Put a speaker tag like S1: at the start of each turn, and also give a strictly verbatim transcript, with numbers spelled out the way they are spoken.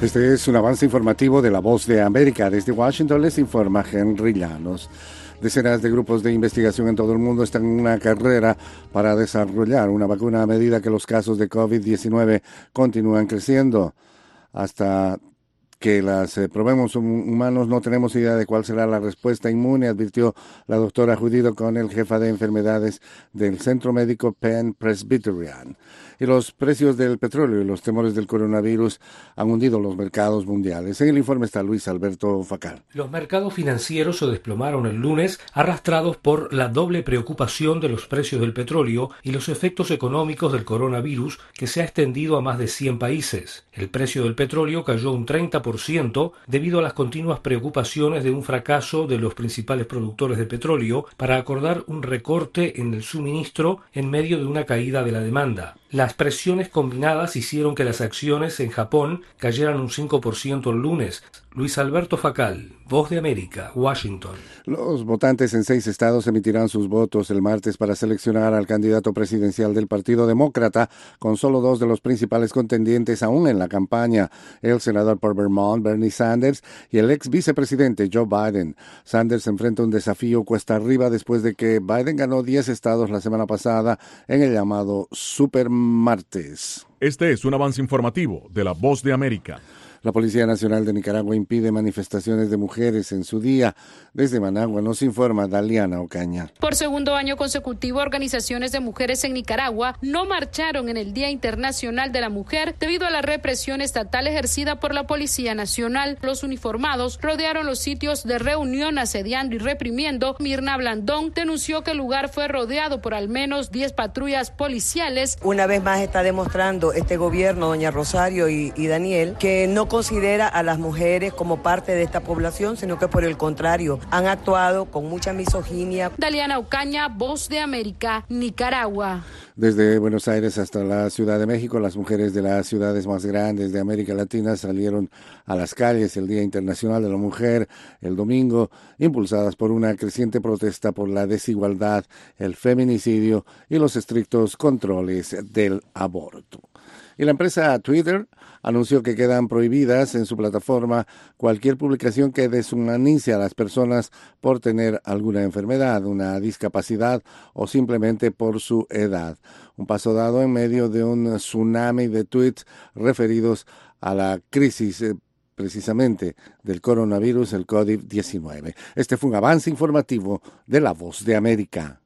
S1: Este es un avance informativo de La Voz de América. Desde Washington les informa Henry Llanos. Decenas de grupos de investigación en todo el mundo están en una carrera para desarrollar una vacuna a medida que los casos de COVID diecinueve continúan creciendo. Hasta que las eh, probemos humanos no tenemos idea de cuál será la respuesta inmune, advirtió la doctora Judith O'Connell, jefa de enfermedades del Centro Médico Penn Presbyterian. Y los precios del petróleo y los temores del coronavirus han hundido los mercados mundiales. En el informe está Luis Alberto Facal.
S2: Los mercados financieros se desplomaron el lunes, arrastrados por la doble preocupación de los precios del petróleo y los efectos económicos del coronavirus, que se ha extendido a más de cien países. El precio del petróleo cayó un treinta por ciento debido a las continuas preocupaciones de un fracaso de los principales productores de petróleo para acordar un recorte en el suministro en medio de una caída de la demanda. Las presiones combinadas hicieron que las acciones en Japón cayeran un cinco por ciento el lunes. Luis Alberto Facal, Voz de América, Washington.
S1: Los votantes en seis estados emitirán sus votos el martes para seleccionar al candidato presidencial del Partido Demócrata, con solo dos de los principales contendientes aún en la campaña, el senador por Vermont, Bernie Sanders, y el ex vicepresidente Joe Biden. Sanders enfrenta un desafío cuesta arriba después de que Biden ganó diez estados la semana pasada en el llamado Super Martes.
S3: Este es un avance informativo de La Voz de América.
S1: La Policía Nacional de Nicaragua impide manifestaciones de mujeres en su día. Desde Managua nos informa Daliana Ocaña.
S4: Por segundo año consecutivo, organizaciones de mujeres en Nicaragua no marcharon en el Día Internacional de la Mujer debido a la represión estatal ejercida por la Policía Nacional. Los uniformados rodearon los sitios de reunión asediando y reprimiendo. Mirna Blandón denunció que el lugar fue rodeado por al menos diez patrullas policiales.
S5: Una vez más está demostrando este gobierno, doña Rosario y, y Daniel, que no considera a las mujeres como parte de esta población, sino que por el contrario, han actuado con mucha misoginia.
S4: Daliana Ocaña, Voz de América, Nicaragua.
S1: Desde Buenos Aires hasta la Ciudad de México, las mujeres de las ciudades más grandes de América Latina salieron a las calles el Día Internacional de la Mujer el domingo, impulsadas por una creciente protesta por la desigualdad, el feminicidio y los estrictos controles del aborto. Y la empresa Twitter anunció que quedan prohibidas en su plataforma cualquier publicación que deshumanice a las personas por tener alguna enfermedad, una discapacidad o simplemente por su edad. Un paso dado en medio de un tsunami de tweets referidos a la crisis eh, precisamente del coronavirus, el COVID diecinueve. Este fue un avance informativo de La Voz de América.